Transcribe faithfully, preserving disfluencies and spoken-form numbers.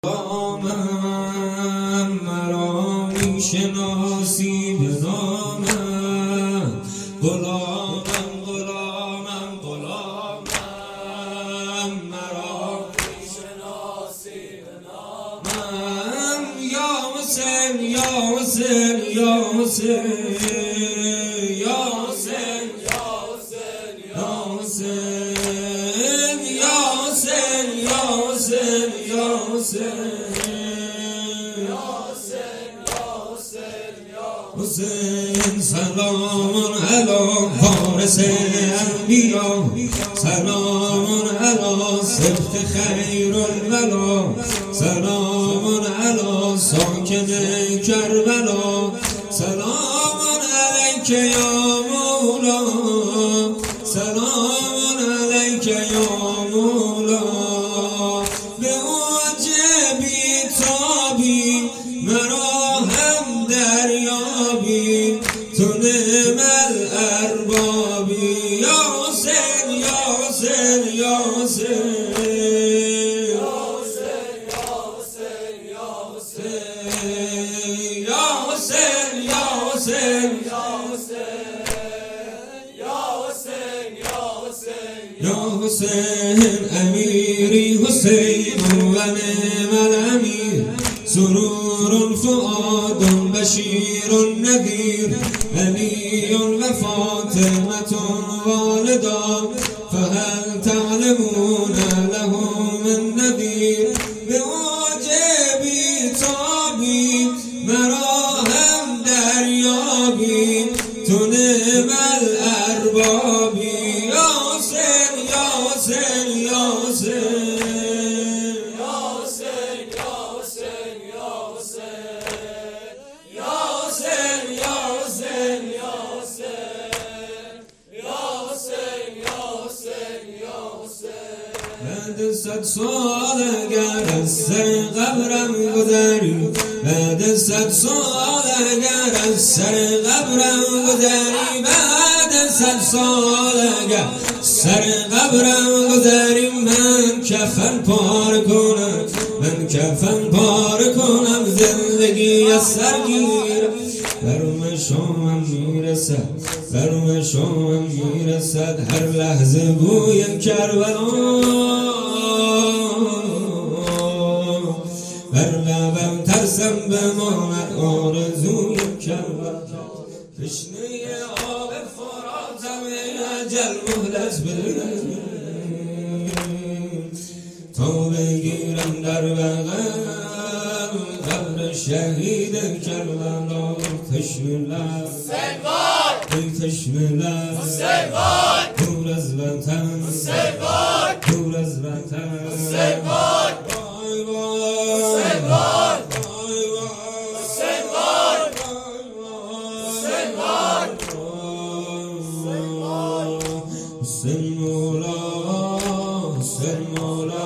غلامم مرا می شناسی به نامم، غلامم غلامم غلامم مرا می شناسی به نامم. یا حسین یا حسین یا حسین یا حسین یا حسین یا حسین یا حسین یا حسین یا حسین. سلام علی فارس انبیا، سلام علی سبط خیر الولا، سلام علی ساکن کربلا، سلام علیک یا مولا، سلام علیک یا مولا. به اوج بیتابی مرا هم دریابی، تو نعم الاربابی. یا حسین یا حسین یا حسین یا حسین یا حسین یا حسین یا حسین یا حسین یا حسین یا حسین. امیری حسین و نعم الامیر، سرور فؤاد بشیر نذیر، علی و فاطمة والدا، فهل تعلمون له من نذیر. به اوج بیتابی مرا هم دریابی، تو نعم الاربابی. یا حسین یا حسین یا حسین یا حسین یا حسین یا حسین یا حسین یا حسین یا حسین یا حسین. بعد صد سال اگر از سر قبرم گذری، بعد صد سال اگر از سر قبرم گذری، بعد صد سال اگر سر قبرم گذری، من کفن پاره کنم، من کفن پاره کنم، زندگی از سر گیرم. برم شامم میرسد، برم شامم میرسد، هر لحظه بوی کربلا، بر لبم ترسم بماند آرزوی کربلا. تشنه آب فراتم اجل مهلت بده، تا بگیرم در بغل قبر شهید کربلا. تشنه لب ای تشنه لب دور از وطن، دور از وطن. وای وای حسین مولا، حسین مولا.